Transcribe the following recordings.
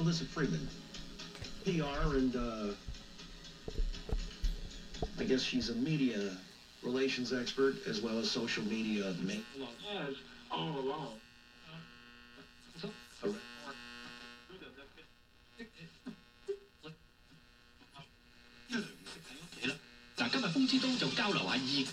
Alyssa Freeman, PR and, I guess she's a media relations expert as well as social media. All along. 嗱，今日風之都就交流下意。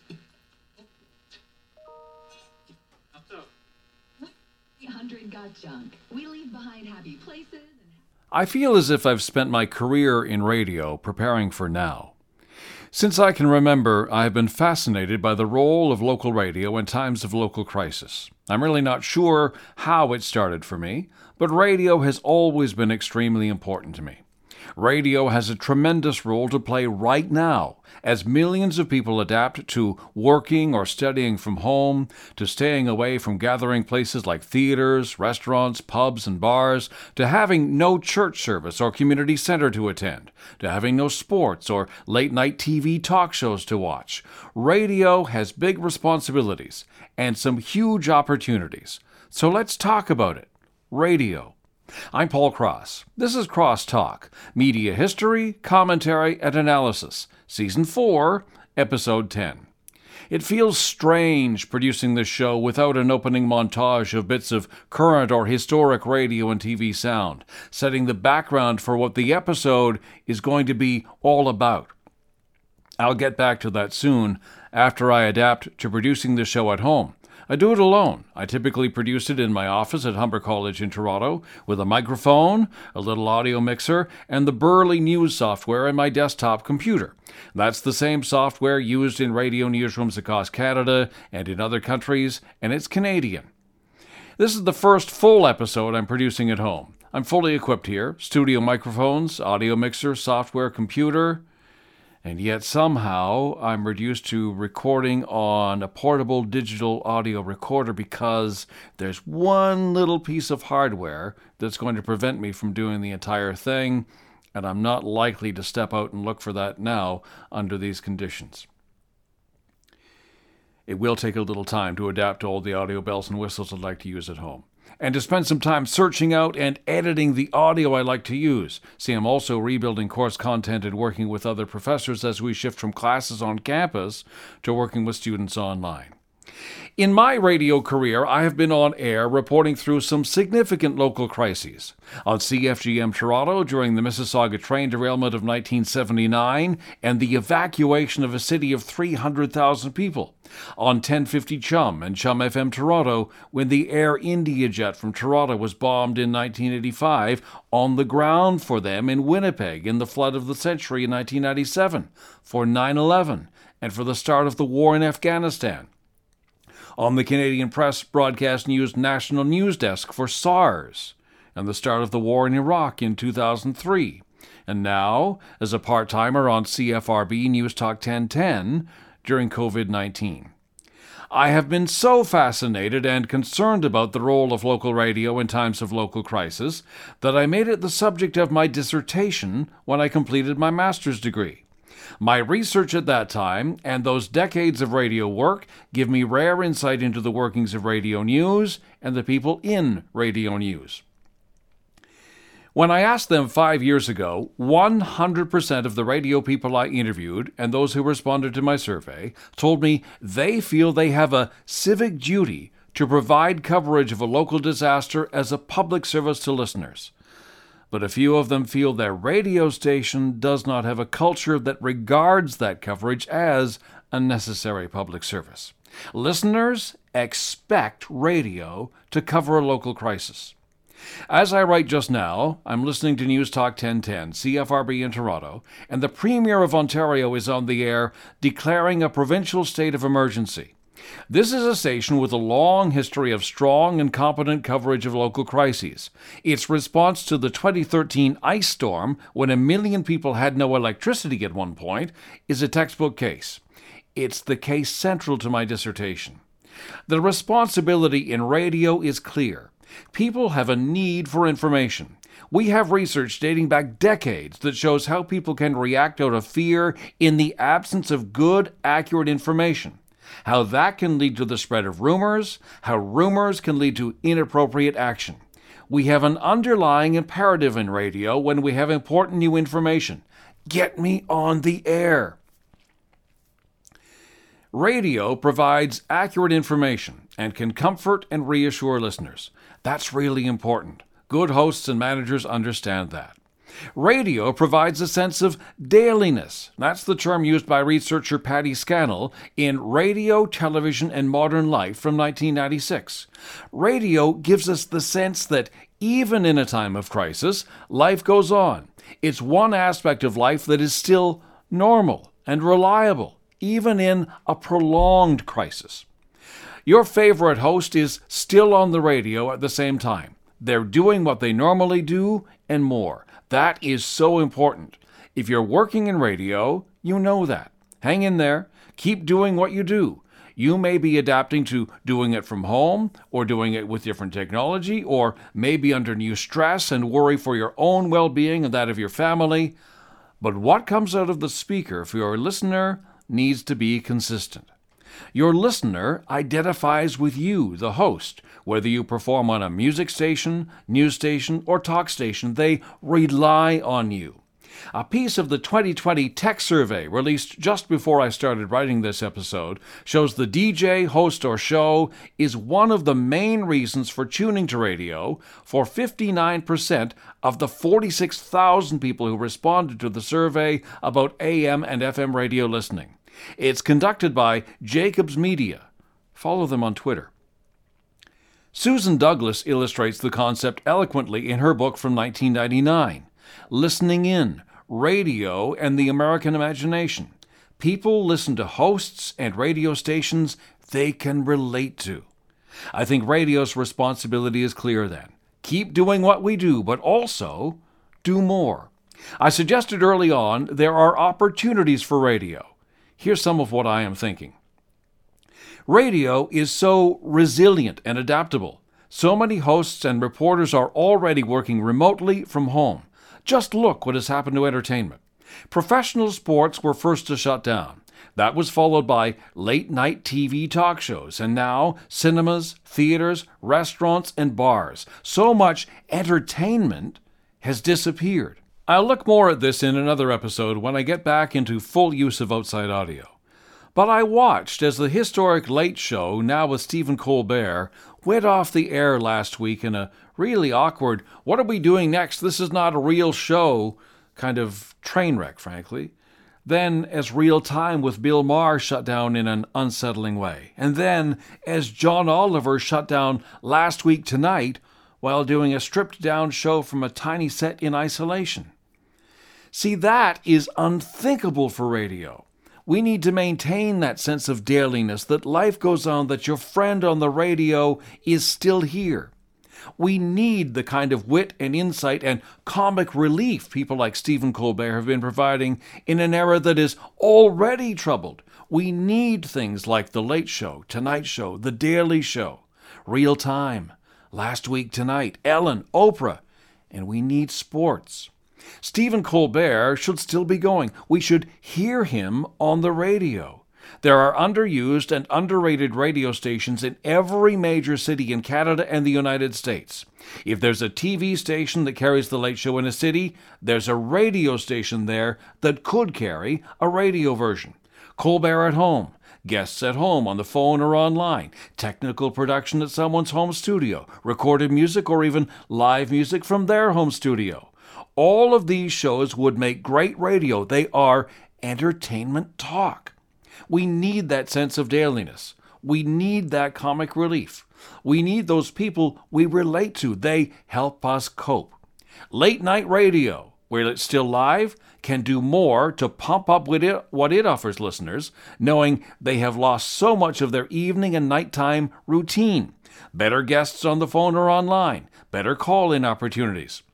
I feel as if I've spent my career in radio preparing for now. Since I can remember, I have been fascinated by the role of local radio in times of local crisis. I'm really not sure how it started for me, but radio has always been extremely important to me. Radio has a tremendous role to play right now as millions of people adapt to working or studying from home, to staying away from gathering places like theaters, restaurants, pubs, and bars, to having no church service or community center to attend, to having no sports or late-night TV talk shows to watch. Radio has big responsibilities and some huge opportunities. So let's talk about it. Radio. I'm Paul Cross. This is Cross Talk, Media History, Commentary, and Analysis, Season 4, Episode 10. It feels strange producing this show without an opening montage of bits of current or historic radio and TV sound, setting the background for what the episode is going to be all about. I'll get back to that soon after I adapt to producing the show at home. I do it alone. I typically produce it in my office at Humber College in Toronto with a microphone, a little audio mixer, and the Burley News software in my desktop computer. That's the same software used in radio newsrooms across Canada and in other countries, and it's Canadian. This is the first full episode I'm producing at home. I'm fully equipped here, studio microphones, audio mixer, software, computer, and yet somehow I'm reduced to recording on a portable digital audio recorder because there's one little piece of hardware that's going to prevent me from doing the entire thing, and I'm not likely to step out and look for that now under these conditions. It will take a little time to adapt to all the audio bells and whistles I'd like to use at home, and to spend some time searching out and editing the audio I like to use. See, I'm also rebuilding course content and working with other professors as we shift from classes on campus to working with students online. In my radio career, I have been on air reporting through some significant local crises. On CFGM Toronto during the Mississauga train derailment of 1979 and the evacuation of a city of 300,000 people. On 1050 Chum and Chum FM Toronto when the Air India jet from Toronto was bombed in 1985, on the ground for them in Winnipeg in the flood of the century in 1997, for 9/11, and for the start of the war in Afghanistan. On the Canadian Press Broadcast News National News Desk for SARS, and the start of the war in Iraq in 2003, and now as a part-timer on CFRB News Talk 1010 during COVID-19. I have been so fascinated and concerned about the role of local radio in times of local crisis that I made it the subject of my dissertation when I completed my master's degree. My research at that time and those decades of radio work give me rare insight into the workings of radio news and the people in radio news. When I asked them 5 years ago, 100% of the radio people I interviewed and those who responded to my survey told me they feel they have a civic duty to provide coverage of a local disaster as a public service to listeners. But a few of them feel their radio station does not have a culture that regards that coverage as a necessary public service. Listeners expect radio to cover a local crisis. As I write just now, I'm listening to News Talk 1010, CFRB in Toronto, and the Premier of Ontario is on the air declaring a provincial state of emergency. This is a station with a long history of strong and competent coverage of local crises. Its response to the 2013 ice storm, when 1 million people had no electricity at one point, is a textbook case. It's the case central to my dissertation. The responsibility in radio is clear. People have a need for information. We have research dating back decades that shows how people can react out of fear in the absence of good, accurate information. How that can lead to the spread of rumors, how rumors can lead to inappropriate action. We have an underlying imperative in radio when we have important new information. Get me on the air. Radio provides accurate information and can comfort and reassure listeners. That's really important. Good hosts and managers understand that. Radio provides a sense of dailiness. That's the term used by researcher Patty Scannell in Radio, Television, and Modern Life from 1996. Radio gives us the sense that even in a time of crisis, life goes on. It's one aspect of life that is still normal and reliable, even in a prolonged crisis. Your favorite host is still on the radio at the same time. They're doing what they normally do and more. That is so important. If you're working in radio, you know that. Hang in there. Keep doing what you do. You may be adapting to doing it from home or doing it with different technology or maybe under new stress and worry for your own well-being and that of your family. But what comes out of the speaker for your listener needs to be consistent. Your listener identifies with you, the host. Whether you perform on a music station, news station, or talk station, they rely on you. A piece of the 2020 Tech Survey, released just before I started writing this episode, shows the DJ, host, or show is one of the main reasons for tuning to radio for 59% of the 46,000 people who responded to the survey about AM and FM radio listening. It's conducted by Jacobs Media. Follow them on Twitter. Susan Douglas illustrates the concept eloquently in her book from 1999, Listening In, Radio and the American Imagination. People listen to hosts and radio stations they can relate to. I think radio's responsibility is clear then. Keep doing what we do, but also do more. I suggested early on there are opportunities for radio. Here's some of what I am thinking. Radio is so resilient and adaptable. So many hosts and reporters are already working remotely from home. Just look what has happened to entertainment. Professional sports were first to shut down. That was followed by late-night TV talk shows, and now cinemas, theaters, restaurants, and bars. So much entertainment has disappeared. I'll look more at this in another episode when I get back into full use of outside audio. But I watched as the historic Late Show, now with Stephen Colbert, went off the air last week in a really awkward, what are we doing next? This is not a real show kind of train wreck, frankly. Then, as Real Time with Bill Maher shut down in an unsettling way. And then, as John Oliver shut down Last Week Tonight while doing a stripped-down show from a tiny set in isolation. See, that is unthinkable for radio. We need to maintain that sense of dailiness, that life goes on, that your friend on the radio is still here. We need the kind of wit and insight and comic relief people like Stephen Colbert have been providing in an era that is already troubled. We need things like The Late Show, Tonight Show, The Daily Show, Real Time, Last Week Tonight, Ellen, Oprah, and we need sports. Stephen Colbert should still be going. We should hear him on the radio. There are underused and underrated radio stations in every major city in Canada and the United States. If there's a TV station that carries The Late Show in a city, there's a radio station there that could carry a radio version. Colbert at home, guests at home on the phone or online, technical production at someone's home studio, recorded music or even live music from their home studio. All of these shows would make great radio. They are entertainment talk. We need that sense of dailiness. We need that comic relief. We need those people we relate to. They help us cope. Late night radio, where it's still live, can do more to pump up what it offers listeners, knowing they have lost so much of their evening and nighttime routine. Better guests on the phone or online. Better call-in opportunities.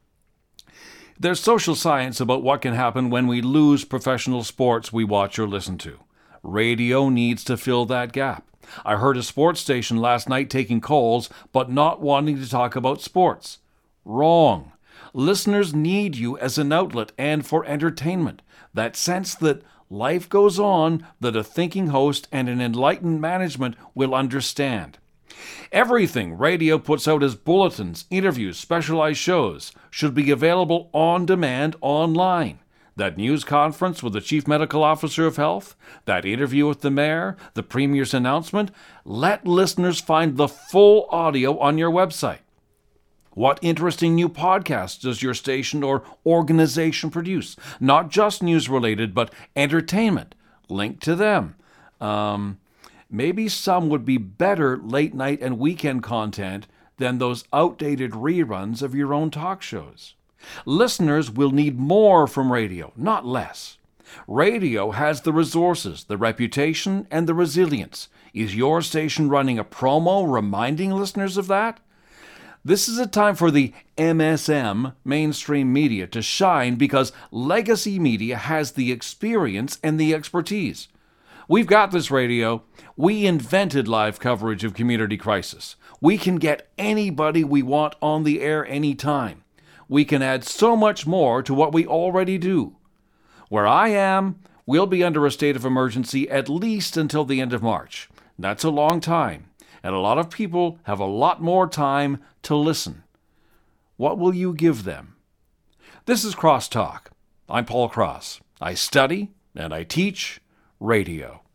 There's social science about what can happen when we lose professional sports we watch or listen to. Radio needs to fill that gap. I heard a sports station last night taking calls, but not wanting to talk about sports. Wrong. Listeners need you as an outlet and for entertainment. That sense that life goes on, that a thinking host and an enlightened management will understand. Everything radio puts out as bulletins, interviews, specialized shows should be available on demand online. That news conference with the Chief Medical Officer of Health, that interview with the Mayor, the Premier's announcement, let listeners find the full audio on your website. What interesting new podcasts does your station or organization produce? Not just news-related, but entertainment. Link to them. Maybe some would be better late-night and weekend content than those outdated reruns of your own talk shows. Listeners will need more from radio, not less. Radio has the resources, the reputation, and the resilience. Is your station running a promo reminding listeners of that? This is a time for the MSM, mainstream media, to shine because legacy media has the experience and the expertise. We've got this radio. We invented live coverage of community crisis. We can get anybody we want on the air anytime. We can add so much more to what we already do. Where I am, we'll be under a state of emergency at least until the end of March. That's a long time, and a lot of people have a lot more time to listen. What will you give them? This is Crosstalk. I'm Paul Cross. I study and I teach radio.